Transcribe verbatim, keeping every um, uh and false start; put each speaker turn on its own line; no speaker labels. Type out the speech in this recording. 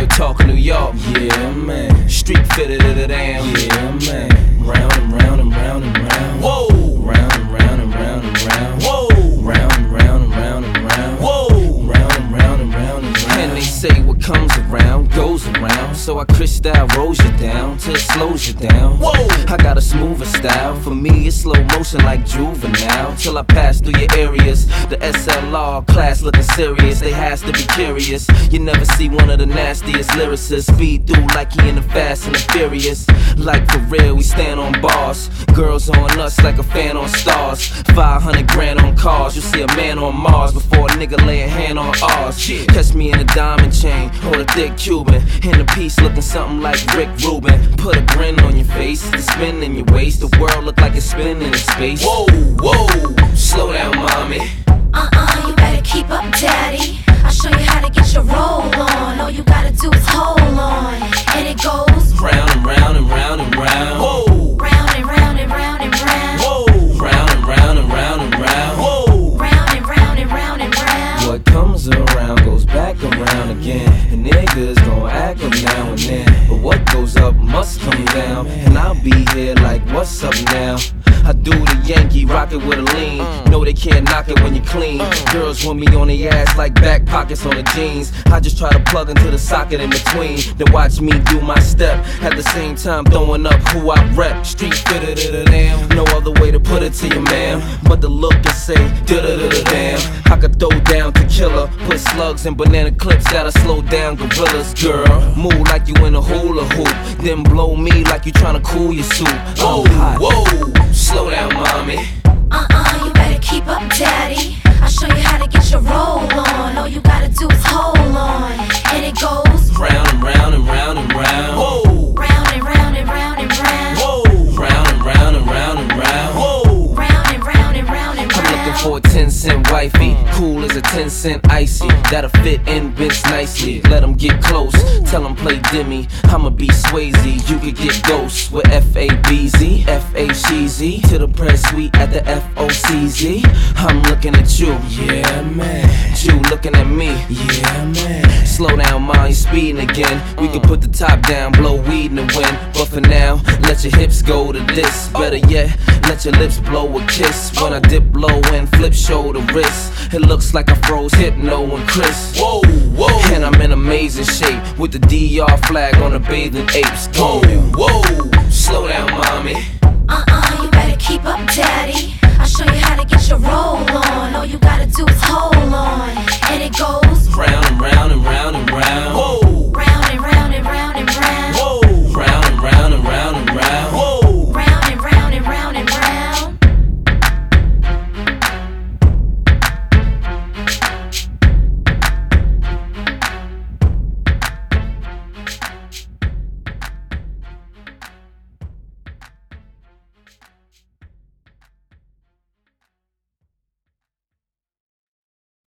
Real talk New York.
Yeah, man.
Street fitted to the damn.
Yeah, man. Round and round and round and round.
Whoa.
Round and round and round and round.
Whoa.
Round and round and round and round.
Whoa.
Round and round and round and round.
And they say what comes around goes around. So I crystal rolls you down till it slows you down. Whoa. I got a smoother style. For me it's slow motion like Juvenile. Till I pass through your areas. The S L R class looking serious. They has to be curious. You never see one of the nastiest lyricists speed through like he in the Fast and the Furious. Like for real, we stand on bars. Girls on us like a fan on stars. five hundred grand on cars. You see a man on Mars before a nigga lay a hand on ours. Catch me in a diamond chain or a thick Cuban. In a piece looking something like Rick Rubin. Put a grin on your face, the spin in your waist. The world look like it's spinning in space. Whoa, whoa, slow down, mommy.
Uh-uh, you better keep up, daddy. I'll show you how to get your roll on. All you gotta do is hold on. And it goes
round and round and round and round. Whoa.
Round and round and round and round.
Whoa. Round and round and round and round. Whoa.
Round and round and round and round.
What comes around goes back around again. And niggas gon' act up now and then. But what goes up must come down. And I'll be here like, what's up now? I do the Yankee, rock it with a lean. No, they can't knock it when you clean. Girls want me on the ass like back pockets on the jeans. I just try to plug into the socket in between. Then watch me do my step. At the same time throwing up who I rep. Street fitted to the damn. No other way to put it to you, ma'am. But the look and say, da da da da damn. I could throw down tequila, put slugs and banana clips that'll slow down gorillas. Girl, move like you in a hula hoop. Then blow me like you tryna cool your suit.
Whoa, whoa, slow down, mommy.
Uh-uh, you better keep up, daddy. I'll show you how to get your roll on. All you gotta do is hold on. And it goes
round and round and round and round. Whoa.
Round and round and round and round.
Whoa. Round and round and round and round. Whoa.
Round and round and round and round.
I'm looking for a ten cent wifey. Cool as a ten cent icy. That'll fit in bits nicely. Let them get close. Tell them play Demi. I'ma be Swayze. You could get ghosts with F A B Z. F A C Z. To the press suite at the F O C Z. I'm looking at you.
Yeah, man.
You looking at me.
Yeah, man.
Slow down, ma, you speeding again. We can put the top down, blow weed in the wind. But for now, let your hips go to this. Better yet, let your lips blow a kiss. When I dip low and flip shoulder wrist, it looks like I froze Hypno and Chris. Whoa, whoa.
And I'm in amazing shape with the D R flag on the bathing apes.
Whoa, whoa, slow down, mommy.
Uh-uh, you better keep up, daddy. I'll show you how to get your roll on.